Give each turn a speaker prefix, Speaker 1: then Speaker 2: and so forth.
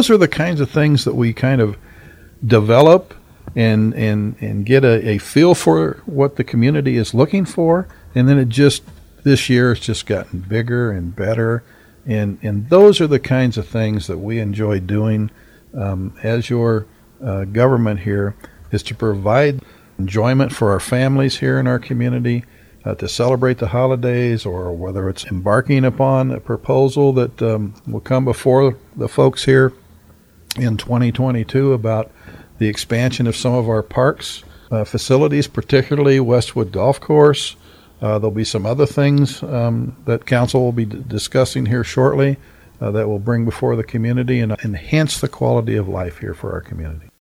Speaker 1: those are the kinds of things that we kind of develop and get a feel for what the community is looking for. And then this year it's just gotten bigger and better. And those are the kinds of things that we enjoy doing as your government here, is to provide enjoyment for our families here in our community, to celebrate the holidays, or whether it's embarking upon a proposal that will come before the folks here in 2022 about the expansion of some of our parks facilities, particularly Westwood Golf Course. There'll be some other things that council will be discussing here shortly that will bring before the community and enhance the quality of life here for our community.